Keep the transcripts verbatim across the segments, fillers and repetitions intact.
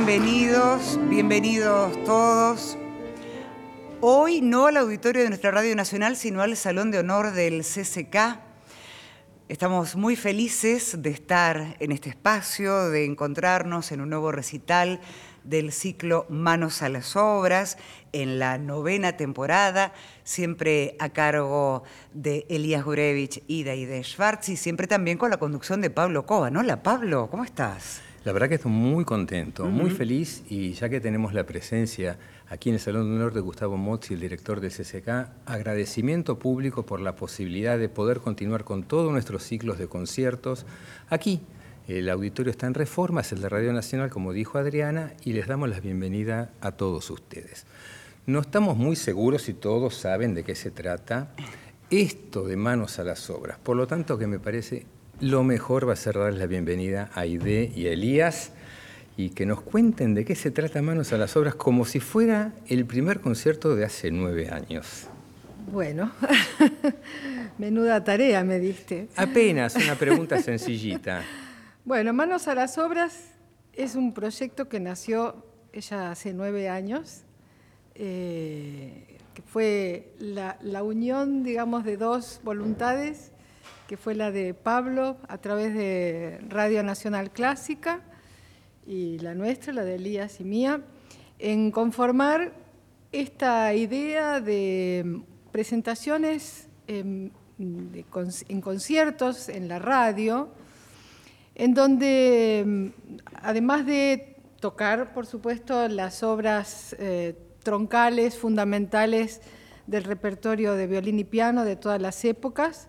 bienvenidos, bienvenidos todos. Hoy no al auditorio de nuestra Radio Nacional, sino al Salón de Honor del C C K. Estamos muy felices de estar en este espacio, de encontrarnos en un nuevo recital del ciclo Manos a las Obras, en la novena temporada, siempre a cargo de Elías Gurevich y de Aide Schwartz, y siempre también con la conducción de Pablo Cova. Hola, Pablo, ¿cómo estás? La verdad que estoy muy contento, Uh-huh. muy feliz, y ya que tenemos la presencia aquí en el Salón de Honor de Gustavo Mozzi, el director del C C K, agradecimiento público por la posibilidad de poder continuar con todos nuestros ciclos de conciertos aquí. El auditorio está en reforma, es el de Radio Nacional, como dijo Adriana, y les damos la bienvenida a todos ustedes. No estamos muy seguros si todos saben de qué se trata esto de Manos a las Obras, por lo tanto que me parece lo mejor va a ser darles la bienvenida a Aide y a Elías y que nos cuenten de qué se trata Manos a las Obras como si fuera el primer concierto de hace nueve años. Bueno, menuda tarea me diste. Apenas una pregunta sencillita. Bueno, Manos a las Obras es un proyecto que nació ya hace nueve años, eh, que fue la, la unión, digamos, de dos voluntades, que fue la de Pablo a través de Radio Nacional Clásica y la nuestra, la de Elías y mía, en conformar esta idea de presentaciones en, de, en conciertos en la radio, en donde, además de tocar, por supuesto, las obras eh, troncales, fundamentales del repertorio de violín y piano de todas las épocas,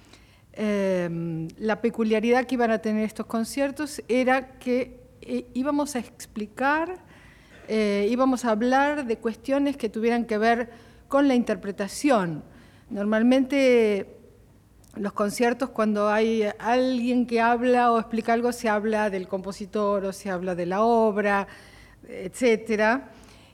eh, la peculiaridad que iban a tener estos conciertos era que eh, íbamos a explicar, eh, íbamos a hablar de cuestiones que tuvieran que ver con la interpretación. Normalmente los conciertos, cuando hay alguien que habla o explica algo, se habla del compositor o se habla de la obra, etcétera.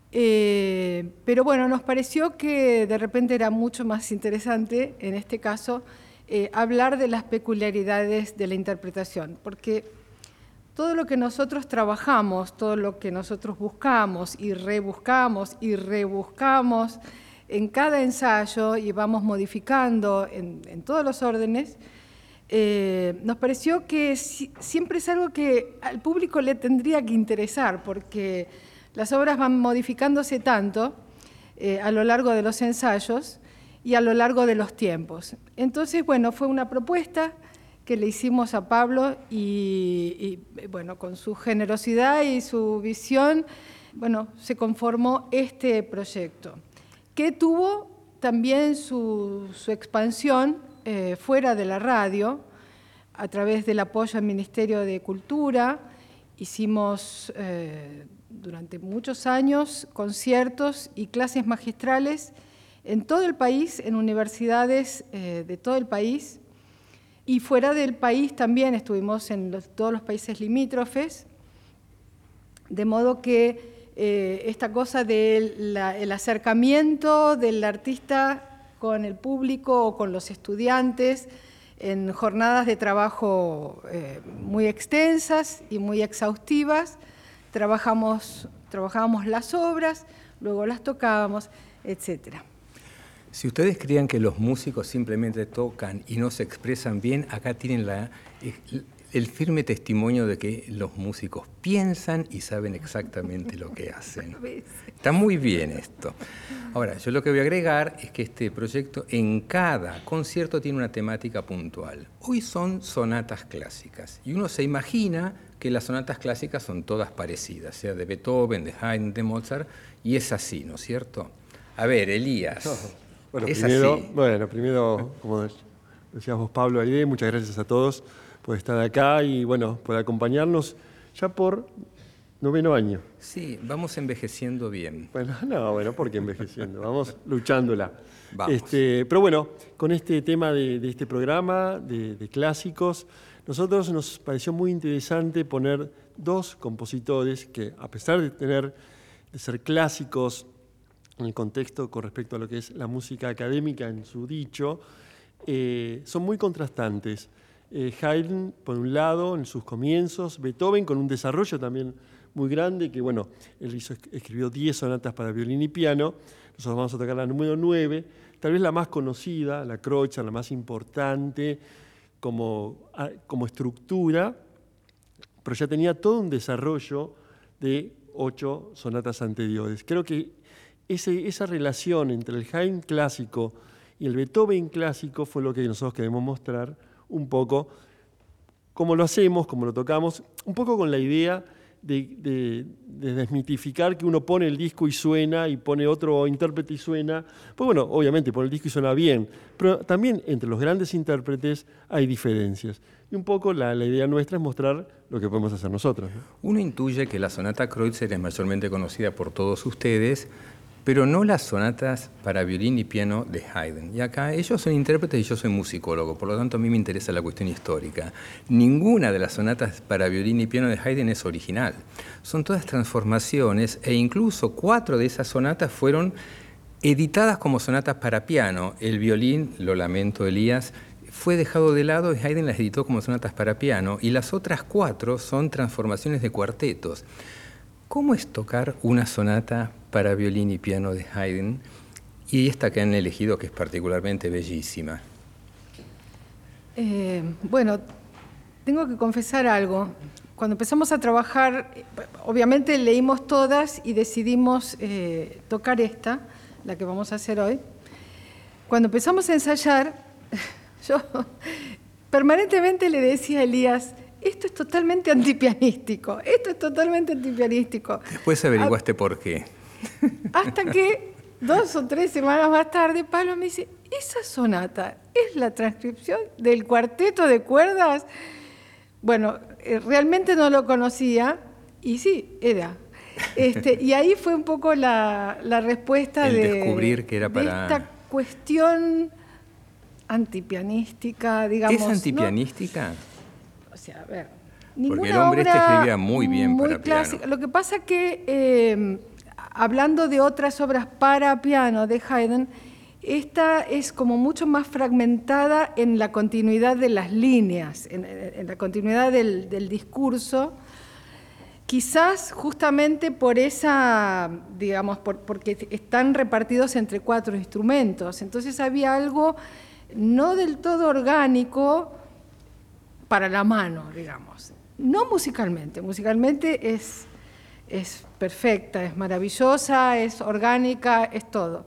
Eh, pero bueno, nos pareció que de repente era mucho más interesante, en este caso, eh, hablar de las peculiaridades de la interpretación, porque todo lo que nosotros trabajamos, todo lo que nosotros buscamos y rebuscamos y rebuscamos, en cada ensayo y vamos modificando en, en todos los órdenes, eh, nos pareció que si, siempre es algo que al público le tendría que interesar, porque las obras van modificándose tanto eh, a lo largo de los ensayos y a lo largo de los tiempos. Entonces, bueno, fue una propuesta que le hicimos a Pablo y, y bueno, con su generosidad y su visión, bueno, se conformó este proyecto, que tuvo también su, su expansión eh, fuera de la radio, a través del apoyo al Ministerio de Cultura. Hicimos eh, durante muchos años conciertos y clases magistrales en todo el país, en universidades eh, de todo el país, y fuera del país también estuvimos en los, todos los países limítrofes, de modo que Eh, esta cosa del el acercamiento del artista con el público o con los estudiantes en jornadas de trabajo eh, muy extensas y muy exhaustivas. Trabajamos, trabajábamos las obras, luego las tocábamos, etcétera. Si ustedes creían que los músicos simplemente tocan y no se expresan bien, acá tienen la... el firme testimonio de que los músicos piensan y saben exactamente lo que hacen. Está muy bien esto. Ahora, yo lo que voy a agregar es que este proyecto en cada concierto tiene una temática puntual. Hoy son sonatas clásicas y uno se imagina que las sonatas clásicas son todas parecidas, sea de Beethoven, de Haydn, de Mozart, y es así, ¿no es cierto? A ver, Elías, no. Bueno, ¿es primero, así? Bueno, primero, como decías vos, Pablo, Aide, muchas gracias a todos por estar acá y, bueno, por acompañarnos ya por noveno año. Sí, vamos envejeciendo bien. Bueno, no, bueno, ¿por qué envejeciendo? Vamos luchándola. Vamos. Este, pero bueno, con este tema de, de este programa, de, de clásicos, nosotros nos pareció muy interesante poner dos compositores que, a pesar de tener, de ser clásicos en el contexto con respecto a lo que es la música académica en su dicho, eh, son muy contrastantes. Eh, Haydn, por un lado, en sus comienzos, Beethoven con un desarrollo también muy grande, que bueno, él hizo, escribió diez sonatas para violín y piano. Nosotros vamos a tocar la número nueve, tal vez la más conocida, la Kreutzer, la más importante como, como estructura, pero ya tenía todo un desarrollo de ocho sonatas anteriores. Creo que ese, esa relación entre el Haydn clásico y el Beethoven clásico fue lo que nosotros queremos mostrar un poco, cómo lo hacemos, cómo lo tocamos, un poco con la idea de, de, de desmitificar que uno pone el disco y suena, y pone otro intérprete y suena. Pues bueno, obviamente pone el disco y suena bien, pero también entre los grandes intérpretes hay diferencias. Y un poco la, la idea nuestra es mostrar lo que podemos hacer nosotros, ¿no? Uno intuye que la sonata Kreutzer es mayormente conocida por todos ustedes, pero no las sonatas para violín y piano de Haydn. Y acá ellos son intérpretes y yo soy musicólogo, por lo tanto a mí me interesa la cuestión histórica. Ninguna de las sonatas para violín y piano de Haydn es original. Son todas transformaciones e incluso cuatro de esas sonatas fueron editadas como sonatas para piano. El violín, lo lamento Elías, fue dejado de lado y Haydn las editó como sonatas para piano, y las otras cuatro son transformaciones de cuartetos. ¿Cómo es tocar una sonata para violín y piano de Haydn y esta que han elegido, que es particularmente bellísima? Eh, bueno, tengo que confesar algo. Cuando empezamos a trabajar, obviamente leímos todas y decidimos eh, tocar esta, la que vamos a hacer hoy. Cuando empezamos a ensayar, yo permanentemente le decía a Elías: esto es totalmente antipianístico, esto es totalmente antipianístico. Después averiguaste por qué. Hasta que dos o tres semanas más tarde, Pablo me dice: esa sonata es la transcripción del cuarteto de cuerdas. Bueno, eh, realmente no lo conocía, y sí, era. Este, y ahí fue un poco la, la respuesta El de, descubrir que era para... de esta cuestión antipianística, digamos. ¿Es antipianística? ¿No? O sea, a ver, porque el hombre este escribía muy bien muy para clásica. piano. Lo que pasa que, eh, hablando de otras obras para piano de Haydn, esta es como mucho más fragmentada en la continuidad de las líneas, en, en la continuidad del, del discurso, quizás justamente por esa, digamos, por, porque están repartidos entre cuatro instrumentos. Entonces había algo no del todo orgánico para la mano, digamos. No musicalmente, musicalmente es, es perfecta, es maravillosa, es orgánica, es todo.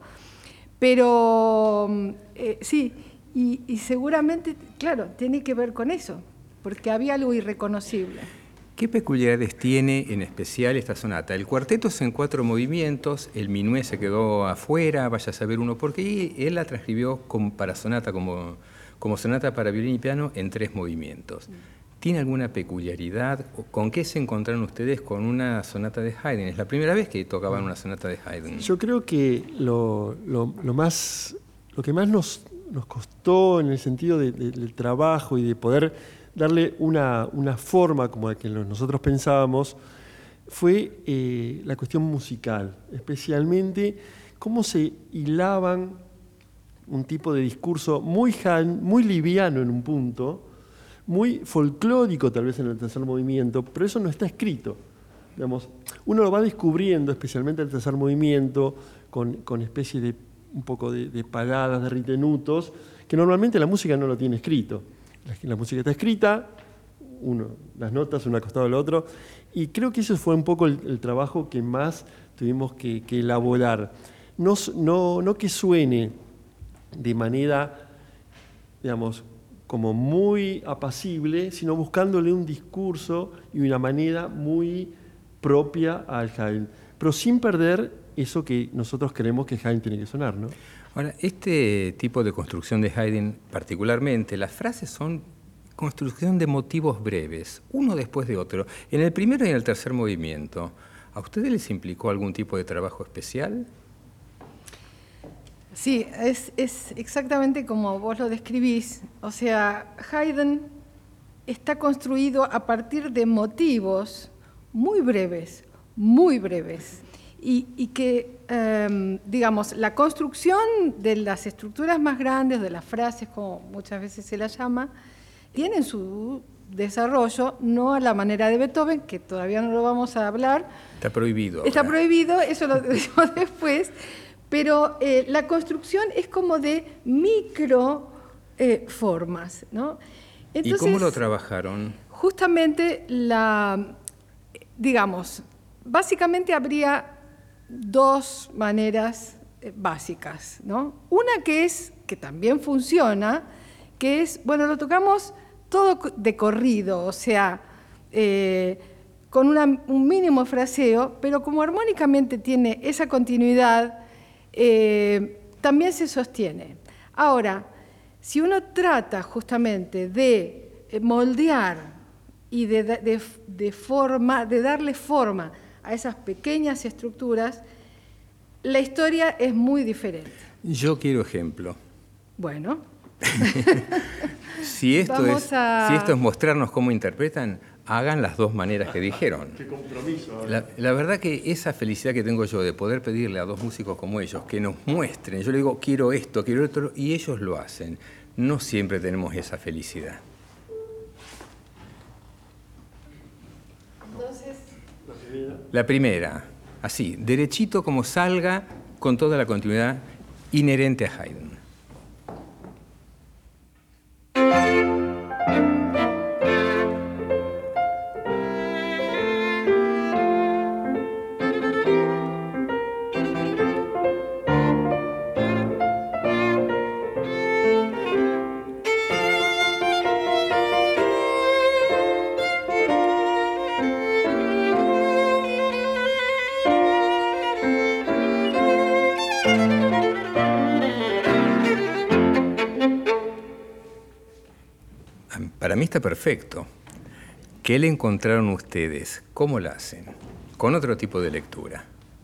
Pero eh, sí, y, y seguramente, claro, tiene que ver con eso, porque había algo irreconocible. ¿Qué peculiaridades tiene en especial esta sonata? El cuarteto es en cuatro movimientos, el minué se quedó afuera, vaya a saber uno por qué, y él la transcribió como para sonata, como, como sonata para violín y piano en tres movimientos. ¿Tiene alguna peculiaridad? ¿Con qué se encontraron ustedes con una sonata de Haydn? ¿Es la primera vez que tocaban una sonata de Haydn? Yo creo que lo, lo, lo, más, lo que más nos, nos costó en el sentido de, de, del trabajo y de poder darle una, una forma como la que nosotros pensábamos fue eh, la cuestión musical, especialmente cómo se hilaban un tipo de discurso muy, muy liviano en un punto, muy folclórico tal vez en el tercer movimiento, pero eso no está escrito. Digamos, uno lo va descubriendo, especialmente el tercer movimiento, con, con especie de un poco de, de paladas, de ritenutos, que normalmente la música no lo tiene escrito. La, la música está escrita, uno, las notas una al costado del otro, y creo que eso fue un poco el, el trabajo que más tuvimos que, que elaborar. No, no, no que suene de manera, digamos, como muy apacible, sino buscándole un discurso y una manera muy propia al Haydn, pero sin perder eso que nosotros creemos que Haydn tiene que sonar, ¿no? Ahora, este tipo de construcción de Haydn, particularmente, las frases son construcción de motivos breves, uno después de otro, en el primero y en el tercer movimiento. ¿A ustedes les implicó algún tipo de trabajo especial? Sí, es, es exactamente como vos lo describís. O sea, Haydn está construido a partir de motivos muy breves, muy breves. Y, y que, eh, digamos, la construcción de las estructuras más grandes, de las frases, como muchas veces se las llama, tienen su desarrollo, no a la manera de Beethoven, que todavía no lo vamos a hablar. Está prohibido. Está ahora. prohibido, eso lo decimos después, pero eh, la construcción es como de micro eh, formas, ¿no? Entonces, ¿y cómo lo trabajaron? Justamente, la, digamos, básicamente habría dos maneras eh, básicas, ¿no? Una que es, que también funciona, que es, bueno, lo tocamos todo de corrido, o sea, eh, con una, un mínimo fraseo, pero como armónicamente tiene esa continuidad, eh, también se sostiene. Ahora, si uno trata justamente de moldear y de, de, de, forma, de darle forma a esas pequeñas estructuras, la historia es muy diferente. Yo quiero ejemplo. Bueno. si, esto es, a... si esto es mostrarnos cómo interpretan, hagan las dos maneras que dijeron. Qué compromiso. La, la verdad que esa felicidad que tengo yo de poder pedirle a dos músicos como ellos que nos muestren, yo le digo, quiero esto, quiero esto, y ellos lo hacen. No siempre tenemos esa felicidad. Entonces, la primera, así, derechito como salga, con toda la continuidad inherente a Haydn. Para mí está perfecto. ¿Qué le encontraron ustedes? ¿Cómo la hacen? Con otro tipo de lectura.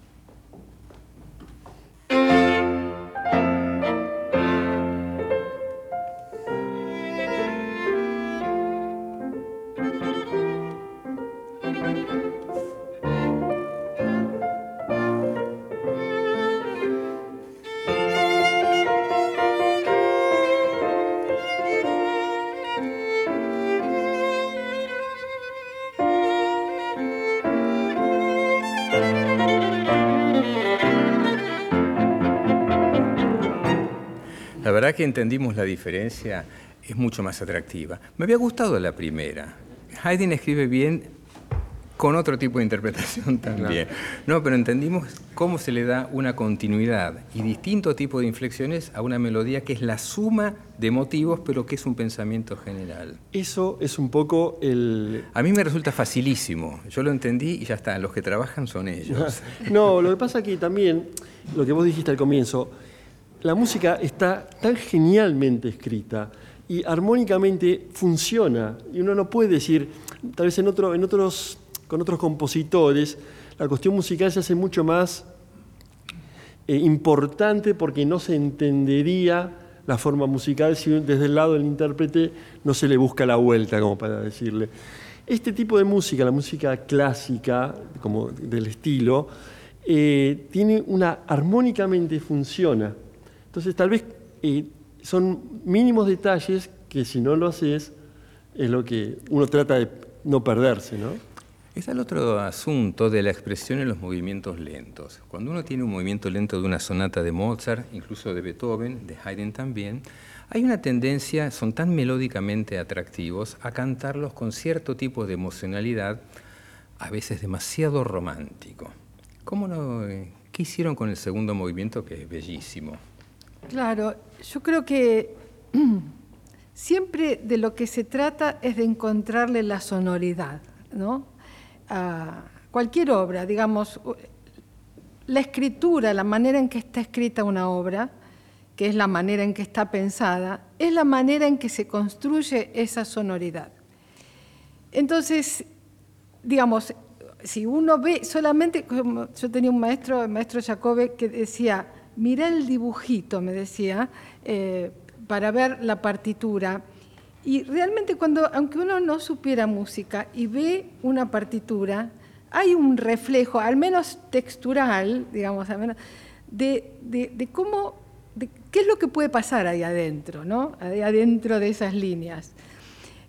La verdad que entendimos la diferencia, es mucho más atractiva. Me había gustado la primera. Haydn escribe bien con otro tipo de interpretación también. No, no pero entendimos cómo se le da una continuidad y distinto tipo de inflexiones a una melodía que es la suma de motivos, pero que es un pensamiento general. Eso es un poco el... A mí me resulta facilísimo. Yo lo entendí y ya está. Los que trabajan son ellos. No, lo que pasa es que también, lo que vos dijiste al comienzo, la música está tan genialmente escrita y armónicamente funciona. Y uno no puede decir, tal vez en, otro, en otros, con otros compositores, la cuestión musical se hace mucho más eh, importante porque no se entendería la forma musical si desde el lado del intérprete no se le busca la vuelta, como para decirle. Este tipo de música, la música clásica, como del estilo, eh, tiene una, armónicamente funciona. Entonces, tal vez eh, son mínimos detalles que si no lo haces, es lo que uno trata de no perderse, ¿no? Es el otro asunto de la expresión en los movimientos lentos. Cuando uno tiene un movimiento lento de una sonata de Mozart, incluso de Beethoven, de Haydn también, hay una tendencia, son tan melódicamente atractivos, a cantarlos con cierto tipo de emocionalidad, a veces demasiado romántico. ¿Cómo no, ¿Qué hicieron con el segundo movimiento, que es bellísimo? Claro, yo creo que siempre de lo que se trata es de encontrarle la sonoridad, ¿no? A cualquier obra, digamos, la escritura, la manera en que está escrita una obra, que es la manera en que está pensada, es la manera en que se construye esa sonoridad. Entonces, digamos, si uno ve solamente, como yo tenía un maestro, el maestro Jacobe, que decía, mirá el dibujito, me decía, eh, para ver la partitura. Y realmente cuando, aunque uno no supiera música y ve una partitura, hay un reflejo, al menos textural, digamos, al menos, de, de, de cómo, de qué es lo que puede pasar ahí adentro, ¿no? Ahí adentro de esas líneas.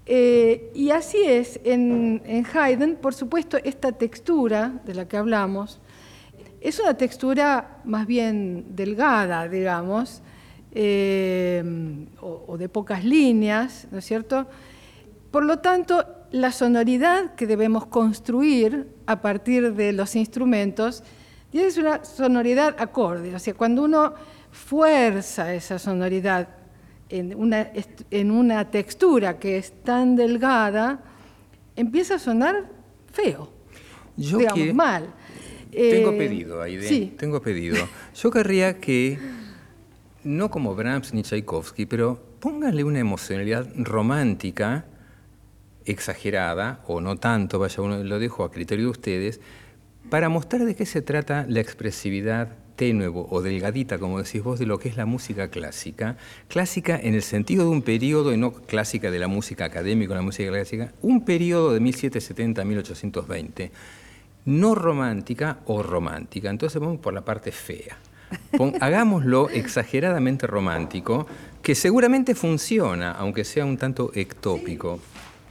Eh, y así es, en, en Haydn, por supuesto, esta textura de la que hablamos es una textura más bien delgada, digamos, eh, o, o de pocas líneas, ¿no es cierto? Por lo tanto, la sonoridad que debemos construir a partir de los instrumentos es una sonoridad acorde, o sea, cuando uno fuerza esa sonoridad en una, en una textura que es tan delgada, empieza a sonar feo, Yo digamos, quiero, mal. Tengo Eh, pedido, Aide, sí. tengo pedido. Yo querría que, no como Brahms ni Tchaikovsky, pero pónganle una emocionalidad romántica, exagerada, o no tanto, vaya, uno lo dejo a criterio de ustedes, para mostrar de qué se trata la expresividad tenue o delgadita, como decís vos, de lo que es la música clásica. Clásica en el sentido de un periodo, y no clásica de la música académica, la música clásica, un periodo de mil setecientos setenta a mil ochocientos veinte, no romántica o romántica. Entonces vamos por la parte fea. Pon, hagámoslo exageradamente romántico, que seguramente funciona, aunque sea un tanto ectópico.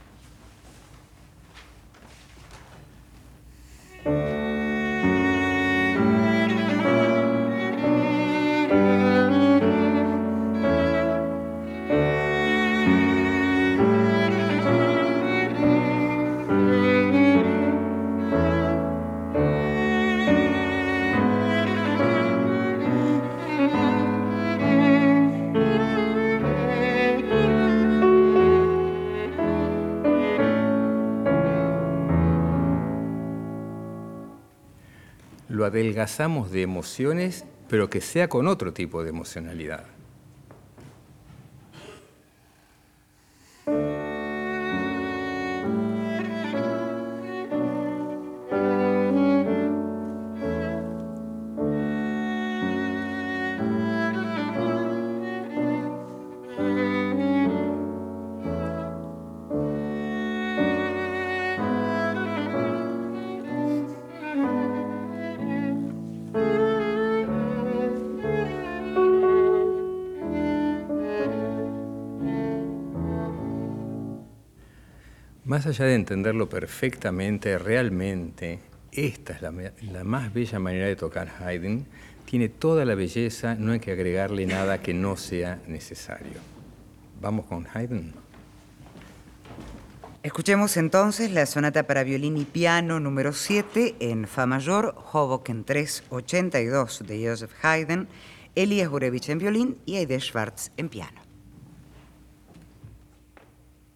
Lo adelgazamos de emociones, pero que sea con otro tipo de emocionalidad. Más allá de entenderlo perfectamente, realmente, esta es la, la más bella manera de tocar Haydn. Tiene toda la belleza, no hay que agregarle nada que no sea necesario. ¿Vamos con Haydn? Escuchemos entonces la sonata para violín y piano número siete en Fa mayor, Hoboken trescientos ochenta y dos de Joseph Haydn, Elias Gurevich en violín y Aide Schwartz en piano.